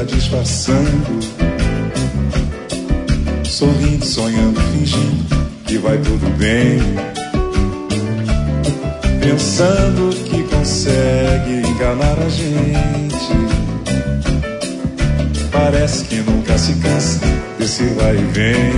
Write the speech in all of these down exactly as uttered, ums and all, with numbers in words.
está disfarçando, sorrindo, sonhando, fingindo que vai tudo bem, pensando que consegue enganar a gente. Parece que nunca se cansa desse vai e vem,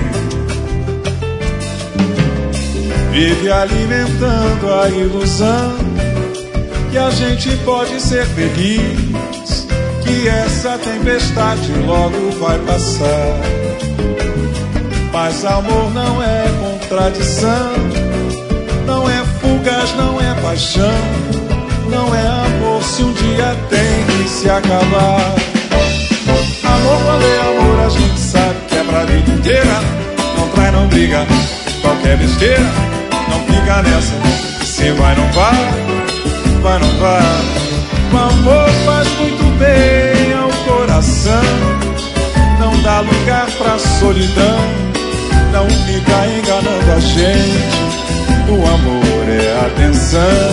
vive alimentando a ilusão que a gente pode ser feliz, que essa tempestade logo vai passar. Mas amor não é contradição, não é fugaz, não é paixão, não é amor se um dia tem que se acabar. Amor, quando é amor, a gente sabe que é pra vida inteira. Não trai, não briga, qualquer besteira. Não fica nessa, se vai, não vai, vai, não vai. O amor faz muito bem ao coração, não dá lugar pra solidão, não fica enganando a gente. O amor é atenção.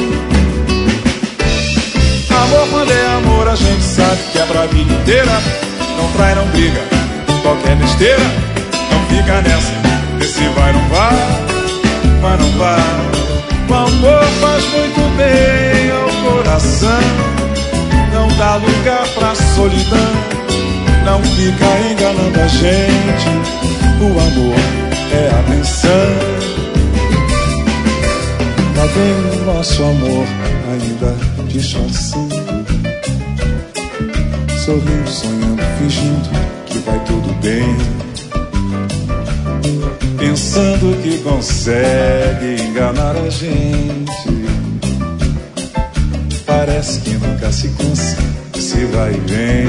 Amor, quando é amor, a gente sabe que é pra vida inteira. Não trai, não briga, qualquer besteira. Não fica nessa, vê se vai, não vai, vai, não vai. O amor faz muito bem ao coração, não dá lugar pra solidão, não fica enganando a gente. O amor é atenção. Lá vem o nosso amor ainda disfarçando, sorrindo, sonhando, fingindo que vai tudo bem, pensando que consegue enganar a gente. Parece que nunca se cansa, se vai e vem,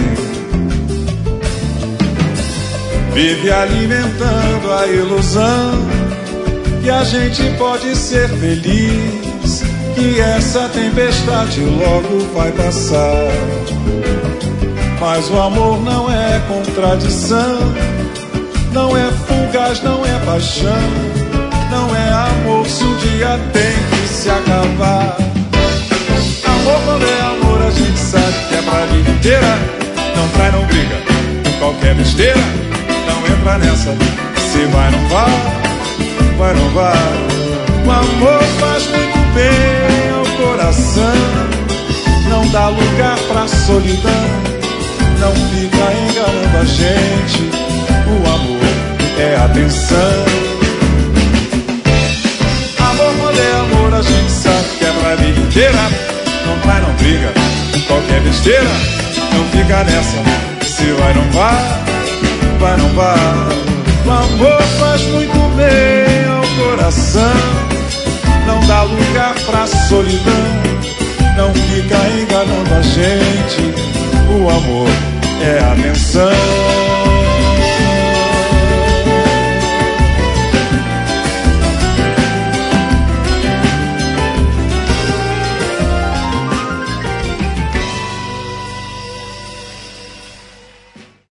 vive alimentando a ilusão que a gente pode ser feliz, que essa tempestade logo vai passar. Mas o amor não é contradição, não é fugaz, não é paixão, não é amor se um dia tem que se acabar. Amor, quando é amor, a gente sabe que é pra vida inteira. Não trai, não briga, qualquer besteira. Não entra nessa, se vai, não vai, vai, não vai. O amor faz muito bem ao coração, não dá lugar pra solidão, não fica enganando a gente. O amor é atenção. Amor, quando é amor, a gente sabe que é pra vida inteira. Não trai, não briga, qualquer besteira. Não fica nessa, se vai, não vai, vai, não vai. O amor faz muito bem ao coração, não dá lugar pra solidão, não fica enganando a gente. O amor é atenção.